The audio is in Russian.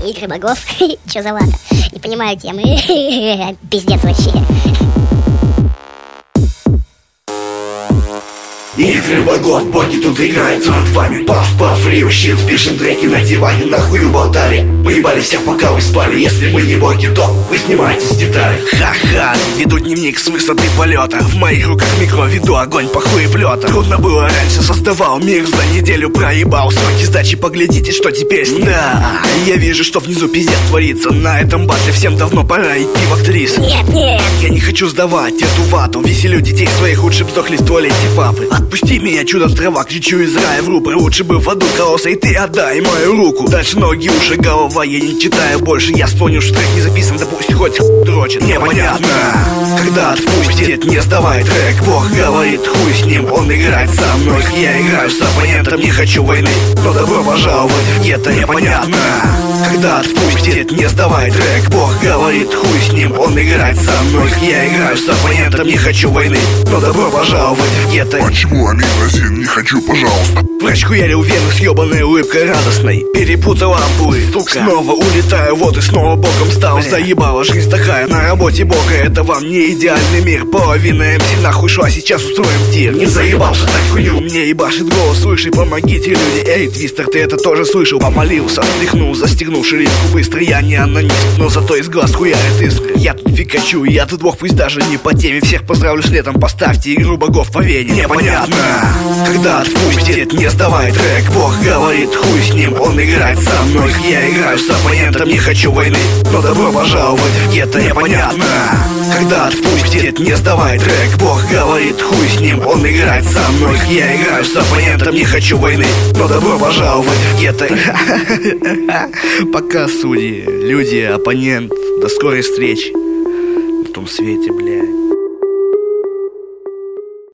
Игры богов. Чё за лата? Не понимаю темы. Пиздец вообще. Игры богов, боги тут играют над вами. Паф-паф, Рио, щит, пишем треки на диване. Нахуй болтали, мы ебали всех, пока вы спали. Если мы не боги, то вы снимаетесь с деталей. Ха-ха, веду дневник с высоты полета. В моих руках микро, веду огонь по хуеплета. Трудно было раньше, создавал мир, за неделю проебал сроки сдачи, поглядите, что теперь с ним. Да, я вижу, что внизу пиздец творится. На этом батле всем давно пора идти в актрису. Нет. Я не хочу сдавать эту вату. Веселю детей своих, лучше б сдохли в туалете папы. Отпусти меня, чудо трава, кричу из рая в рупор. Лучше бы в аду кололся, и ты отдай мою руку. Дальше ноги, уши, голова, я не читаю больше. Я вспомнил, что трек не записан, да пусть хоть дрочит. Непонятно, когда отпустит, не сдавай трек. Бог говорит, хуй с ним, он играет со мной. Я играю с оппонентом, не хочу войны, но добро пожаловать в гетто. Непонятно, когда отпустит, не сдавай трек. Бог говорит, хуй с ним, он играет со мной. Я играю с оппонентом, не хочу войны, но добро пожаловать в гетто. Почему аминозин? Не хочу, пожалуйста. Врач хуярил вену с ебаной улыбкой радостной. Перепутал ампулы, сука. Снова улетаю, вот и снова боком стал. Заебала жизнь такая, на работе бога. Это вам не идеальный мир. Половина МС нахуй шла, сейчас устроим тир. Не заебался так хуйню, мне ебашит голос. Слыши, помогите, люди. Эй, Твистер, ты это тоже слышал? Помолился, встряхнул, застегнул ширинку быстро. Я не анонист, но зато из глаз хуярит искры. Я тут Пикачу, я тут бог, пусть даже не по теме. Всех поздравлю с летом, поставьте игру богов по вене. Непонятно, когда отпустит, не сдавай трек. Бог говорит, хуй с ним, он играет со мной. Я играю с оппонентом, не хочу войны, но добро пожаловать в гетто. Непонятно, когда отпустит, не сдавай трек. Бог говорит, хуй с ним, он играет со мной. Я играю с оппонентом, не хочу войны, но добро пожаловать в гетто. Пока, судьи, люди, оппонент, до скорой встречи в том свете, блядь.